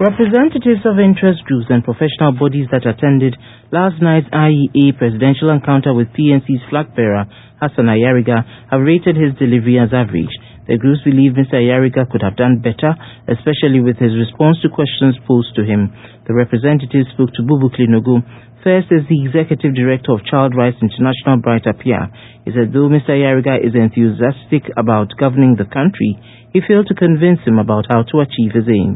Representatives of interest groups and professional bodies that attended last night's IEA presidential encounter with PNC's flag bearer, Hassan Ayariga, have rated his delivery as average. The groups believe Mr. Ayariga could have done better, especially with his response to questions posed to him. The representative spoke to Bubu Klinogu. First is the Executive Director of Child Rights International, Bright Appiah. He said though Mr. Ayariga is enthusiastic about governing the country, he failed to convince him about how to achieve his aims.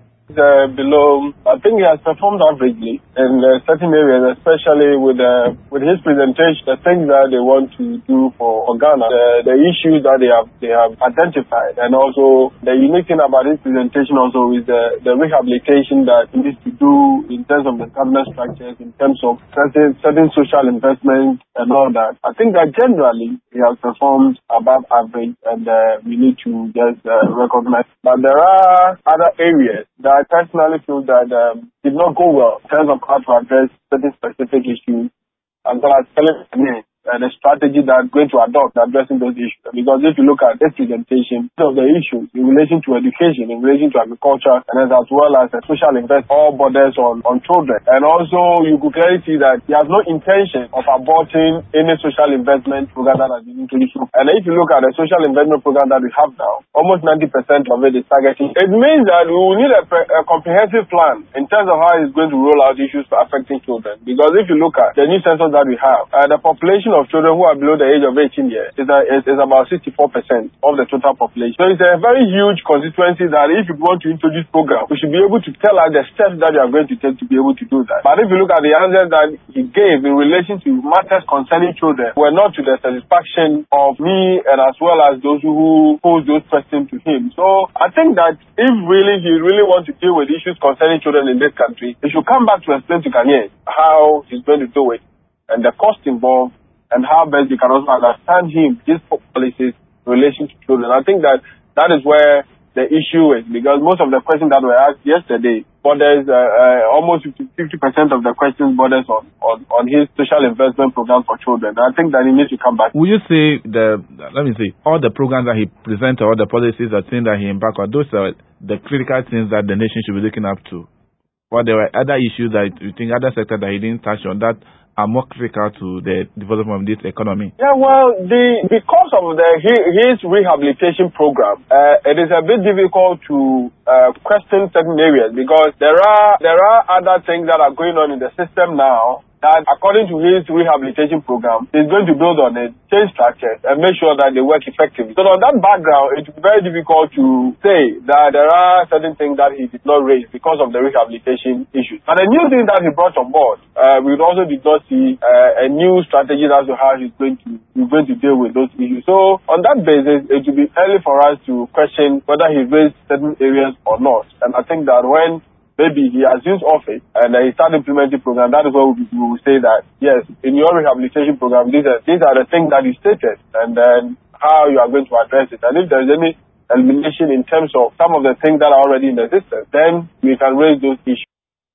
I think he has performed averagely in certain areas, especially with his presentation, the things that they want to do for Ghana, the issues that they have identified, and also the unique thing about his presentation also is the rehabilitation that he needs to do in terms of the governance structures, in terms of certain social investments and all that. I think that generally he has performed above average, and we need to just recognize. But there are other areas that I personally feel that did not go well in terms of how to address certain specific issues, as well as telling me the strategy that we're going to adopt addressing those issues. Because if you look at this presentation, of the issues in relation to education, in relation to agriculture, and as well as social investment, all borders on children. And also, you could clearly see that he has no intention of aborting any social investment program that has been introduced. And if you look at the social investment program that we have now, almost 90% of it is targeting. It means that we will need a comprehensive plan in terms of how he's going to roll out issues affecting children. Because if you look at the new census that we have, the population of children who are below the age of 18 years is about 64% of the total population. So it's a very huge constituency that if you want to introduce program, we should be able to tell us the steps that you are going to take to be able to do that. But if you look at the answers that he gave in relation to matters concerning children, were not to the satisfaction of me and as well as those who posed those questions to him. So I think that if really he really wants to deal with issues concerning children in this country, he should come back to explain to Ghanaians how he's going to do it and the cost involved, and how best they can also understand his policies in relation to children. I think that is where the issue is, because most of the questions that were asked yesterday, borders almost 50% of the questions borders on his social investment program for children. I think that he needs to come back. Will you say all the programs that he presented, all the policies that things that he embarked on, those are the critical things that the nation should be looking up to? Or there were other issues that you think, other sectors that he didn't touch on that are more critical to the development of this economy? Yeah, well, because of his rehabilitation program, it is a bit difficult to question certain areas, because there are other things that are going on in the system now that, according to his rehabilitation program, he's going to build on it, change structures, and make sure that they work effectively. So on that background, it's very difficult to say that there are certain things that he did not raise because of the rehabilitation issues. But the new thing that he brought on board, we also did not see a new strategy as to how he's going to deal with those issues. So on that basis, it will be early for us to question whether he raised certain areas or not. And I think that when maybe he assumes office and he starts implementing program, that is where we will say that, yes, in your rehabilitation program, these are the things that you stated, and then how you are going to address it. And if there is any elimination in terms of some of the things that are already in the system, then we can raise those issues.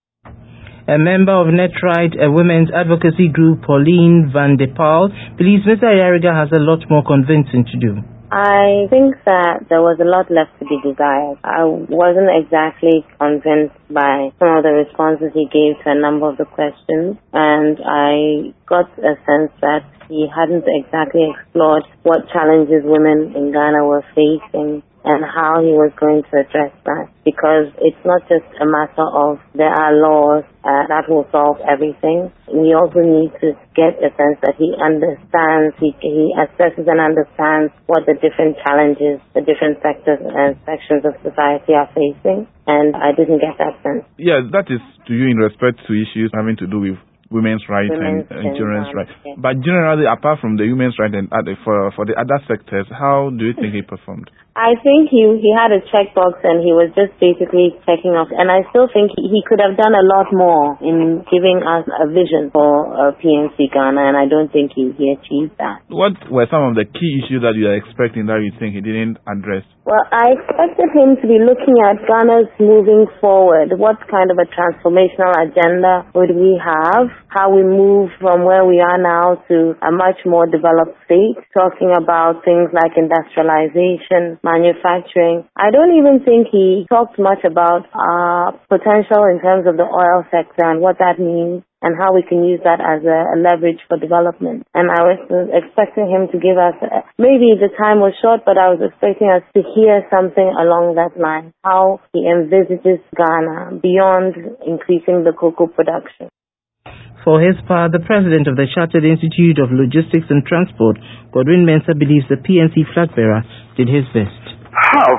A member of NetRight, a women's advocacy group, Pauline Van de Paul, believes Mr. Ayariga has a lot more convincing to do. I think that there was a lot left to be desired. I wasn't exactly convinced by some of the responses he gave to a number of the questions, and I got a sense that he hadn't exactly explored what challenges women in Ghana were facing and how he was going to address that. Because it's not just a matter of there are laws that will solve everything. We also need to get a sense that he understands, he assesses and understands what the different challenges, the different sectors and sections of society are facing. And I didn't get that sense. Yeah, that is to you in respect to issues having to do with women's rights and children's rights. Yeah. But generally, apart from the women's rights and for the other sectors, how do you think he performed? I think he had a checkbox and he was just basically checking off. And I still think he could have done a lot more in giving us a vision for PNC Ghana, and I don't think he achieved that. What were some of the key issues that you are expecting that you think he didn't address? Well, I expected him to be looking at Ghana's moving forward. What kind of a transformational agenda would we have? How we move from where we are now to a much more developed state, talking about things like industrialization, manufacturing. I don't even think he talked much about potential in terms of the oil sector and what that means and how we can use that as a leverage for development. And I was expecting him to give us, maybe the time was short, but I was expecting us to hear something along that line, how he envisages Ghana beyond increasing the cocoa production. For his part, the president of the Chartered Institute of Logistics and Transport, Godwin Mensah, believes the PNC flag bearer did his best. How?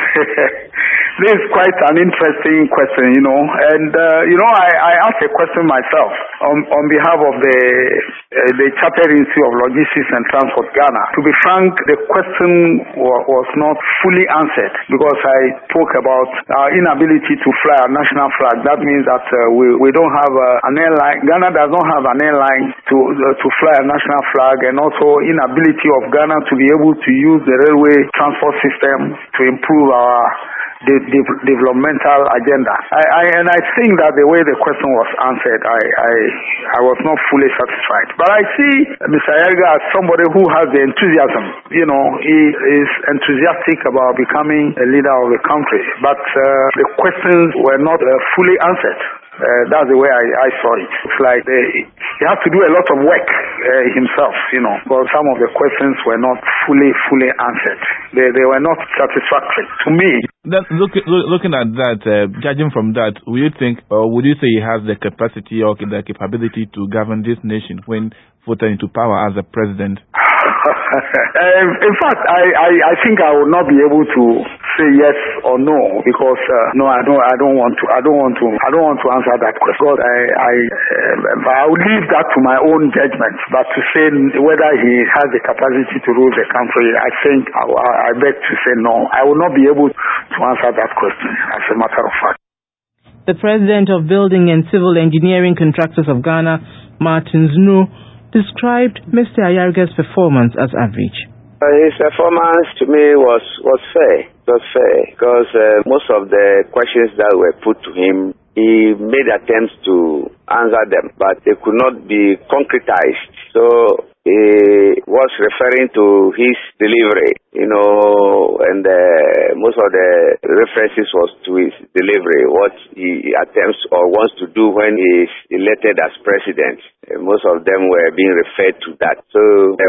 This is quite an interesting question, and I asked a question myself on behalf of the Chartered Institute of Logistics and Transport Ghana. To be frank, the question was not fully answered because I spoke about our inability to fly our national flag. That means that we don't have an airline. Ghana does not have an airline to fly a national flag, and also inability of Ghana to be able to use the railway transport system to improve our developmental agenda. I think that the way the question was answered, I was not fully satisfied. But I see Mr. Ayariga as somebody who has the enthusiasm. He is enthusiastic about becoming a leader of the country. But the questions were not fully answered. That's the way I saw it. It's like he has to do a lot of work himself, because some of the questions were not fully answered. They were not satisfactory to me. Then looking at that, judging from that, would you think, or would you say he has the capacity or the capability to govern this nation when voted into power as a president? In fact, I think I will not be able to say yes or no because no, I don't want to answer that question. Because I will leave that to my own judgment. But to say whether he has the capacity to rule the country, I think I beg to say no. I will not be able to answer that question as a matter of fact. The president of Building and Civil Engineering Contractors of Ghana, Martin Znu, described Mr. Ayariga's performance as average. His performance to me was fair. It was fair because most of the questions that were put to him, he made attempts to answer them, but they could not be concretized. So he was referring to his delivery, and most of the references was to his delivery, what he attempts or wants to do when he is elected as president. Most of them were being referred to that. So,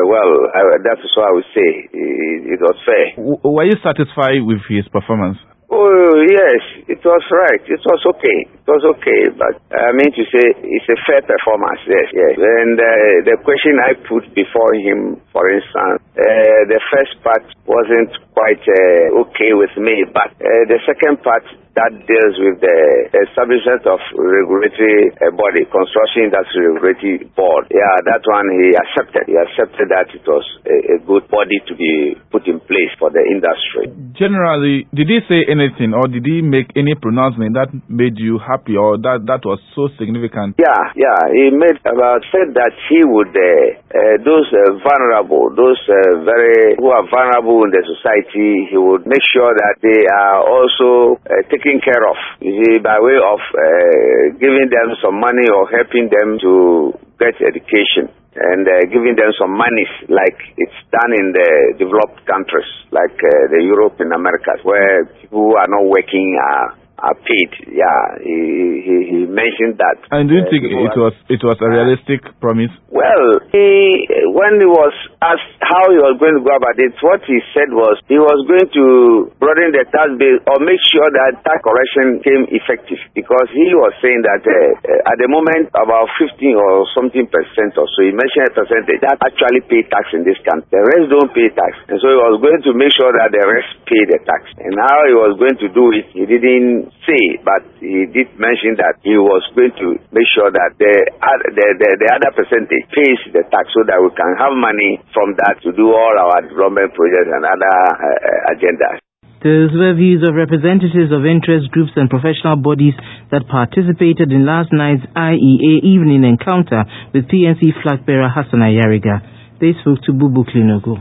that is what I would say. It was fair. Were you satisfied with his performance? Oh, yes, it was right. It was okay. It was okay, but I mean to say it's a fair performance, yes. And the question I put before him, for instance, the first part wasn't quite okay with me, but the second part that deals with the establishment of regulatory body, construction industry regulatory board. Yeah, that one he accepted. He accepted that it was a good body to be put in place for the industry. Generally, did he say anything or did he make any pronouncement that made you happy or that was so significant? Yeah. He said that he would those vulnerable, those who are vulnerable in the society, he would make sure that they are also taken care of, by way of giving them some money or helping them to get education and giving them some money like it's done in the developed countries like the Europe and Americas where people who are not working are paid. Yeah, he mentioned that. And do you think it was a realistic promise? Well, when he was asked how he was going to go about it, what he said was he was going to broaden the tax base or make sure that tax correction came effective, because he was saying that at the moment about 15 or something percent or so, he mentioned a percentage that actually pay tax in this country. The rest don't pay tax, and so he was going to make sure that the rest pay the tax. And how he was going to do it, he didn't say, but he did mention that he was going to make sure that the other percentage pays the tax so that we can have money from that to do all our development projects and other agendas. Those were views of representatives of interest groups and professional bodies that participated in last night's IEA evening encounter with PNC flag bearer Hassan Ayariga. They spoke to Bubu Klinogo.